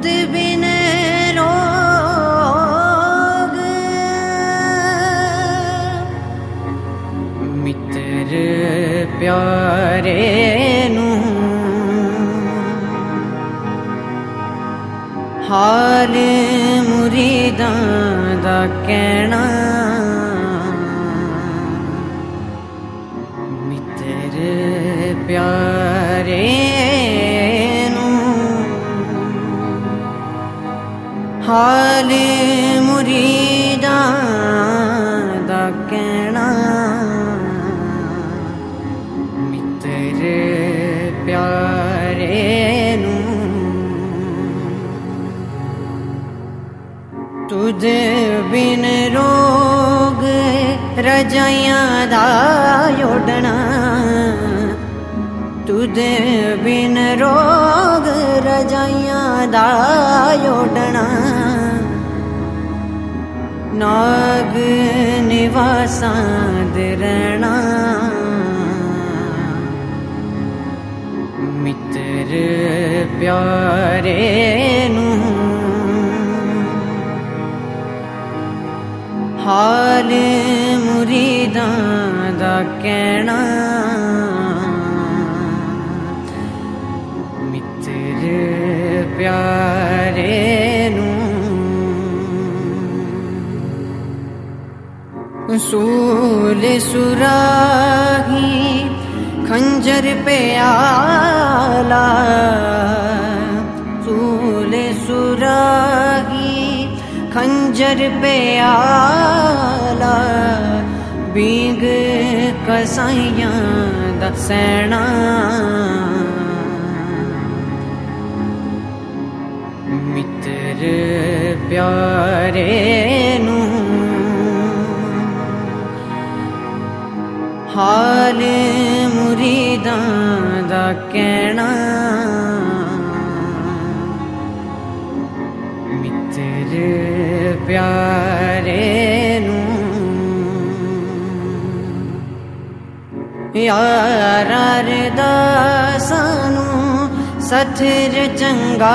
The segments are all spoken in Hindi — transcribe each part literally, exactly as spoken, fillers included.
तुद बिन रोग मित्र प्यारे नू हाल मुरीदां दा कहना मित्र प्यारे नू हाल मुरीदां दा कहना मित्र प्यारे नू तुद बिन रोग रजाइयां दा ओढ़ना तुद बिन रोग रजाइयां दा ओढ़ना नाग निवासां दे रहना मित्र प्यारे नू हाल मुरीदां दा कहना मित्र प्यारे नू सूल सुराही खंजर पे आला सूल सुराही खंजर पे आला बीग कसाइयां दा सैना मित्र प्यारे नू हाल मुरीदां दा कहना मित्र प्यारे नू यार अरदासां सथर चंगा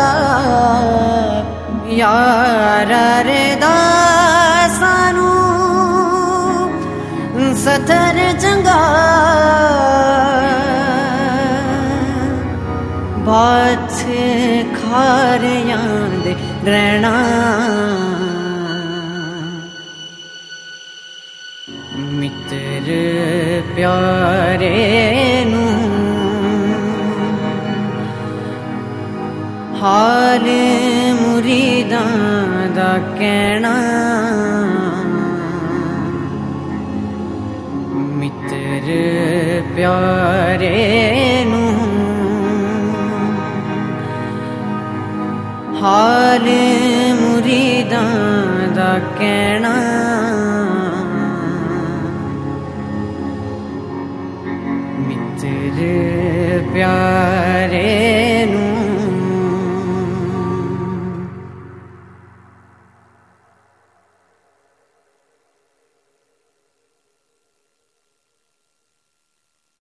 यार अरदासां सथर चंगा बात खारियां दे रहना मित्र प्यारे नू हाल मुरीदां दा कहना मित्र प्यारे नू हाल मुरीदां दा कहना मित्र प्यारे